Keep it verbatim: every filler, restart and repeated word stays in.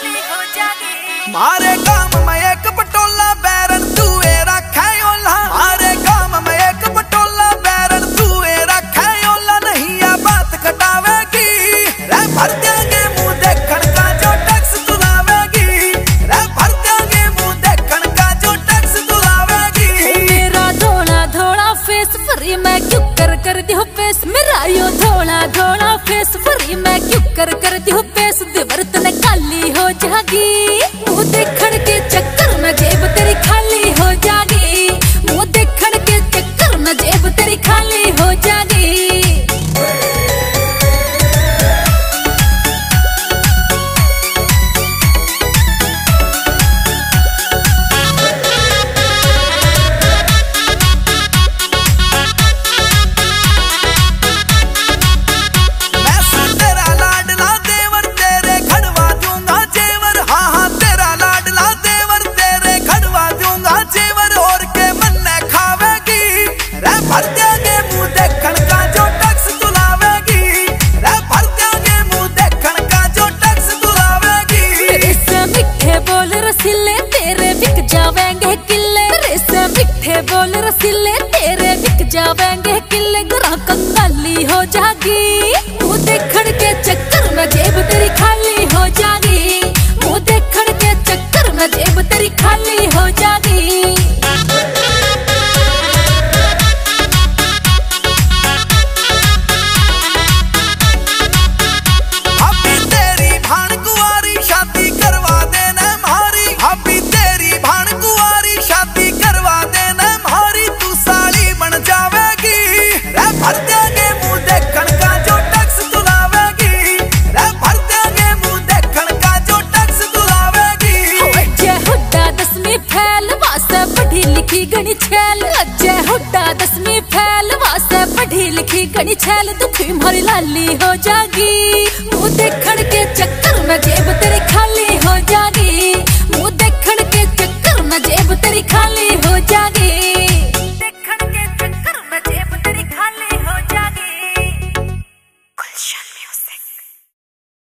खाली हो जागी। मारे काम में एक पटोला बैरन तूए रखे ओला, मारे काम में एक पटोला बैरन तूए रखे ओला, नहीं ये बात कटावेगी रे भर देंगे मुंह देखण का जो टैक्स तुलावेगी, रे भर देंगे मुंह देखण का जो टैक्स तुलावेगी। मेरा धोला धोला फेस फ्री मैं क्यों कर कर दी हूँ पेश, मेरा यो धोला धोला फेस फ्री मैं क्यों कर कर दी हूँ पेश, दिवर्त ने काली हो जागी। मुँह देखण के चक्कर में जेब तेरी खाली हो जागी, मुँह देखण के चक्कर में जेब तेरी खाली हो जागी। भर देंगे मुंह देखण का जो टैक्स तुलावेगी, रे भर देंगे मुंह देखण का जो टैक्स तुलावेगी। तेरे से मिठे बोल रसीले तेरे बिक जावेंगे किले, तेरे से मिठे बोल रसीले तेरे बिक जावेंगे किले, ग्राह कंगाली हो जागी। मुंह देखण के चक्कर में जेब तेरी खाली हो जागी, मुंह देखण के चक्कर में जेब तेरी खाली हो जागी। भर देंगे मुंह देखण का जो टैक्स तुलावेगी, रे भर देंगे मुंह देखण का जो टैक्स तुलावेगी। अजय हुड्डा दसवीं फैल वासे पढ़ी लिखी गणी छैल, अजय हुड्डा दसवीं फैल वासे पढ़ी लिखी गणी छैल, दुखी मारी लाली हो जागी। मुंह देखण के चक्कर में जेब तेरी खाली